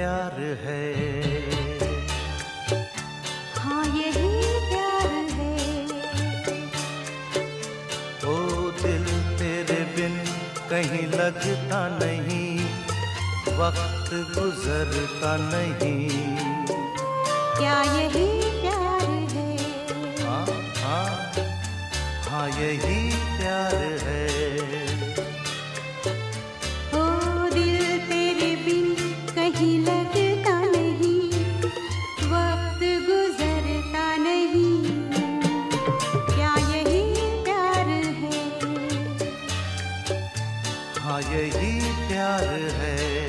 प्यार है। हाँ यही प्यार है। ओ दिल तेरे बिन कहीं लगता नहीं, वक्त गुजरता नहीं। क्या यही प्यार है? हाँ हाँ हाँ यही प्यार है। ओ दिल तेरे बिन कहीं लगता नहीं, वक्त गुजरता नहीं। क्या यही प्यार है? हाँ यही प्यार है।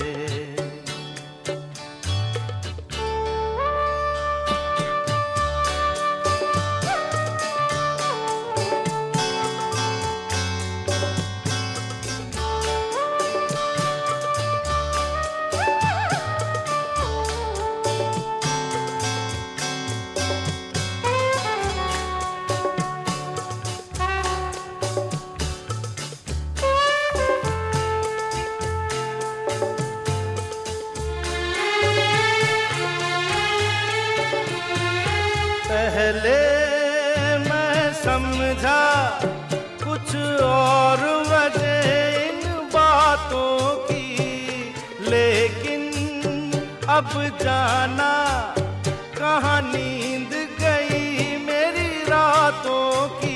पहले मैं समझा कुछ और वजह इन बातों की, लेकिन अब जाना कहाँ नींद गई मेरी रातों की।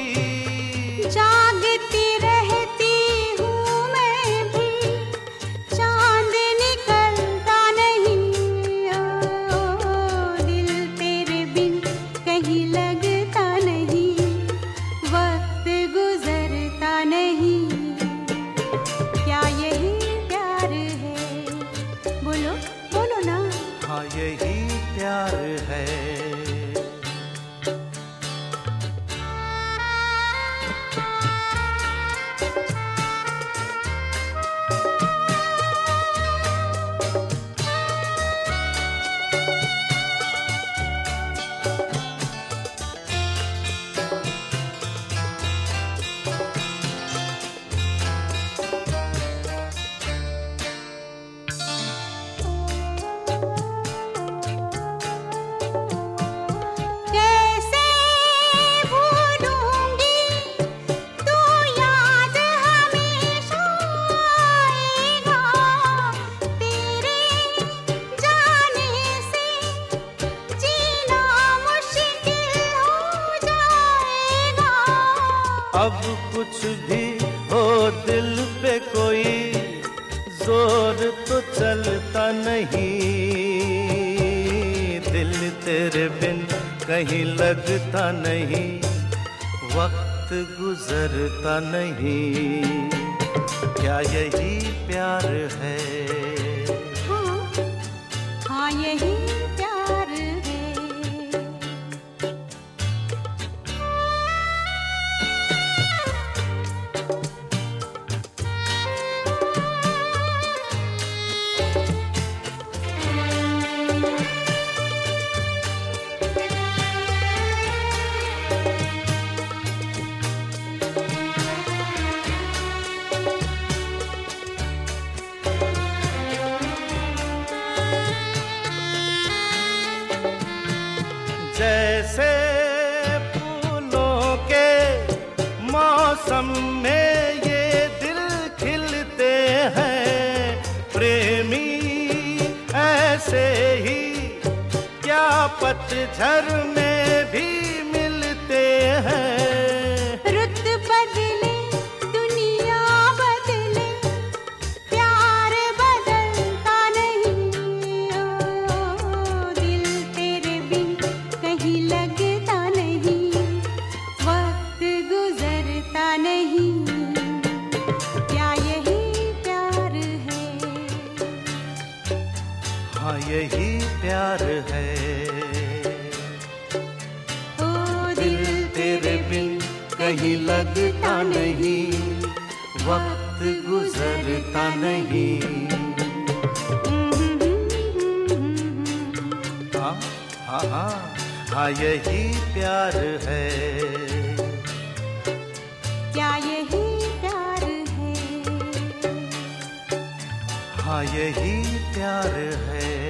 जागती रहती हूँ मैं भी, चांद निकलता नहीं। ओ दिल तेरे बिन कहीं लगता नहीं, वक्त गुजरता नहीं। क्या यही प्यार है? बोलो बोलो ना। हाँ यही प्यार है। अब कुछ भी हो दिल पे कोई जोर तो चलता नहीं, दिल तेरे बिन कहीं लगता नहीं, वक्त गुजरता नहीं। क्या यही प्यार है? हाँ यही प्यार है। जैसे फूलों के मौसम में ये दिल खिलते हैं प्रेमी, ऐसे ही क्या पतझड़ में भी मिलते हैं। रुत बदले दुनिया बदले, प्यार बदलता नहीं। ओ दिल तेरे बिन कहीं लगता नहीं, वक्त गुजरता नहीं। क्या यही प्यार है? हाँ यही प्यार है। ओ दिल तेरे बिन कहीं लगता नहीं, वक्त गुजरता नहीं। हाँ हाँ हाँ हाँ यही प्यार है। क्या यही प्यार है? हाँ यही प्यार है।